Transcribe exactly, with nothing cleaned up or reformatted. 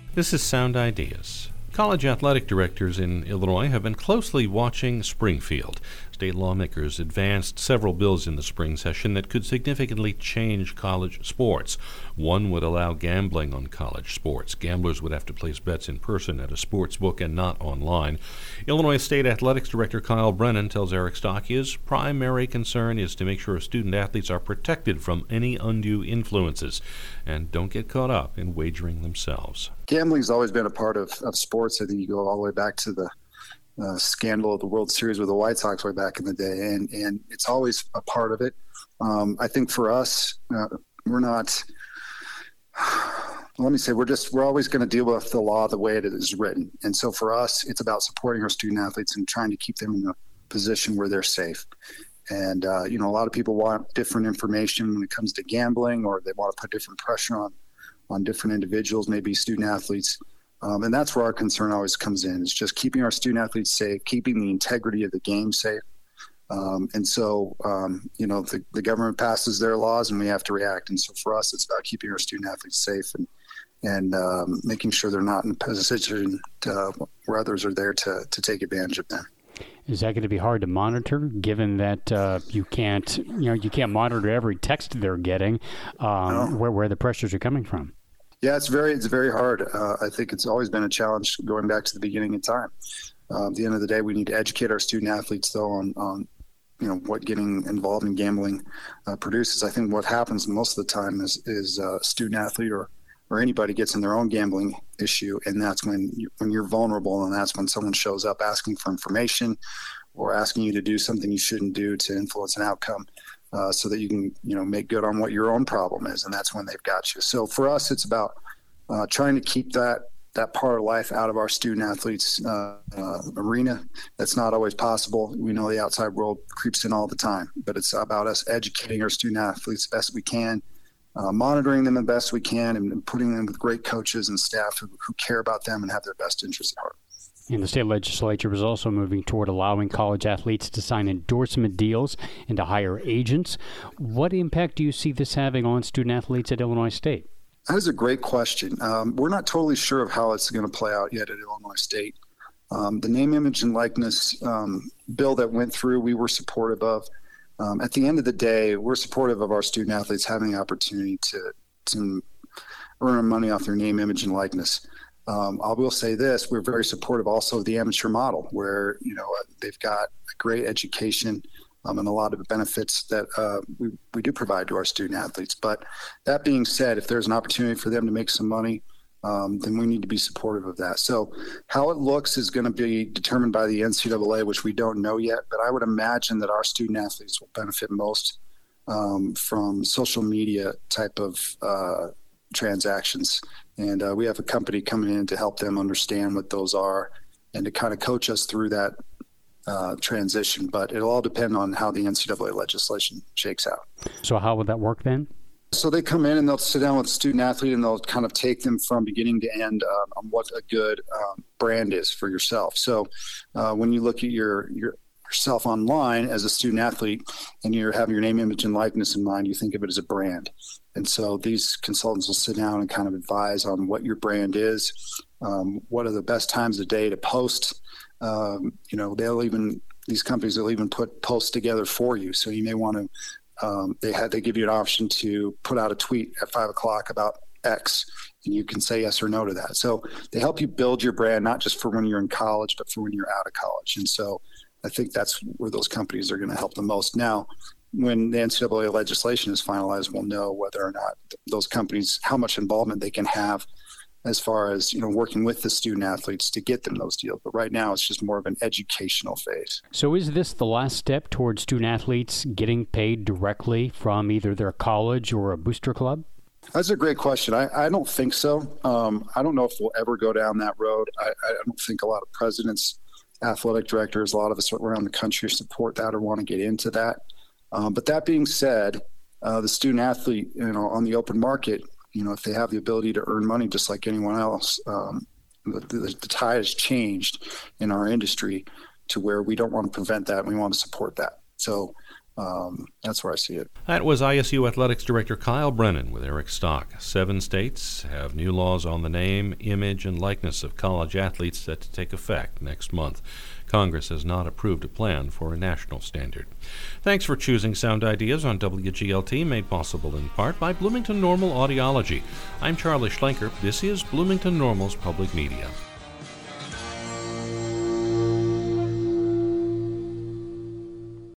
This is Sound Ideas. College athletic directors in Illinois have been closely watching Springfield. State lawmakers advanced several bills in the spring session that could significantly change college sports. One would allow gambling on college sports. Gamblers would have to place bets in person at a sports book and not online. Illinois State Athletics Director Kyle Brennan tells Eric Stock his primary concern is to make sure student athletes are protected from any undue influences and don't get caught up in wagering themselves. Gambling's always been a part of, of sports. I think you go all the way back to the uh, scandal of the World Series with the White Sox way back in the day, and, and it's always a part of it. Um, I think for us, uh, we're not – let me say we're just we're always going to deal with the law the way it is written. And so for us, it's about supporting our student athletes and trying to keep them in a position where they're safe. And, uh, you know, a lot of people want different information when it comes to gambling, or they want to put different pressure on on different individuals, maybe student athletes. Um, and that's where our concern always comes in. It's just keeping our student athletes safe, keeping the integrity of the game safe. Um, and so, um, you know, the, the government passes their laws and we have to react. And so for us, it's about keeping our student athletes safe and, and um, making sure they're not in a position to, where others are there to, to take advantage of them. Is that going to be hard to monitor, given that uh, you can't, you know, you can't monitor every text they're getting, um, no. where where the pressures are coming from? Yeah, it's very it's very hard. Uh, I think it's always been a challenge going back to the beginning of time. Uh, at the end of the day, we need to educate our student athletes, though, on, on you know what getting involved in gambling uh, produces. I think what happens most of the time is is a student athlete or or anybody gets in their own gambling issue, and that's when you, when you're vulnerable, and that's when someone shows up asking for information or asking you to do something you shouldn't do to influence an outcome, uh, so that you can you know make good on what your own problem is, and that's when they've got you. So for us, it's about uh, trying to keep that that part of life out of our student athletes' uh, uh, arena. That's not always possible. We know the outside world creeps in all the time, but it's about us educating our student athletes the best we can. Uh, monitoring them the best we can, and putting them with great coaches and staff who, who care about them and have their best interests at heart. And the state legislature is also moving toward allowing college athletes to sign endorsement deals and to hire agents. What impact do you see this having on student athletes at Illinois State? That is a great question. Um, we're not totally sure of how it's going to play out yet at Illinois State. Um, the name, image, and likeness um, bill that went through, we were supportive of. Um, at the end of the day, we're supportive of our student athletes having the opportunity to, to earn money off their name, image, and likeness. Um, I will say this, we're very supportive also of the amateur model, where, you know, they've got a great education um, and a lot of benefits that uh, we, we do provide to our student athletes. But that being said, if there's an opportunity for them to make some money, Um, then we need to be supportive of that. So how it looks is going to be determined by the N C double A, which we don't know yet, but I would imagine that our student athletes will benefit most um, from social media type of uh, transactions. And uh, we have a company coming in to help them understand what those are and to kind of coach us through that uh, transition. But it'll all depend on how the N C double A legislation shakes out. So how would that work then? So they come in and they'll sit down with a student athlete and they'll kind of take them from beginning to end um, on what a good um, brand is for yourself. So uh, when you look at your, your yourself online as a student athlete and you're having your name, image, and likeness in mind, you think of it as a brand. And so these consultants will sit down and kind of advise on what your brand is, um, what are the best times of day to post. Um, you know, they'll even, these companies will even put posts together for you. So you may want to Um, they had they give you an option to put out a tweet at five o'clock about X, and you can say yes or no to that. So they help you build your brand, not just for when you're in college, but for when you're out of college. And so I think that's where those companies are going to help the most. Now, when the N C double A legislation is finalized, we'll know whether or not those companies, how much involvement they can have as far as, you know, working with the student athletes to get them those deals. But right now it's just more of an educational phase. So is this the last step towards student athletes getting paid directly from either their college or a booster club? That's a great question. I, I don't think so. Um, I don't know if we'll ever go down that road. I, I don't think a lot of presidents, athletic directors, a lot of us around the country support that or want to get into that. Um, but that being said, uh, the student athlete, you know, on the open market, you know, if they have the ability to earn money just like anyone else, um, the, the, the tide has changed in our industry to where we don't want to prevent that. We want to support that. So Um, that's where I see it. That was I S U Athletics Director Kyle Brennan with Eric Stock. Seven states have new laws on the name, image, and likeness of college athletes set to take effect next month. Congress has not approved a plan for a national standard. Thanks for choosing Sound Ideas on W G L T, made possible in part by Bloomington Normal Audiology. I'm Charlie Schlenker. This is Bloomington Normal's Public Media.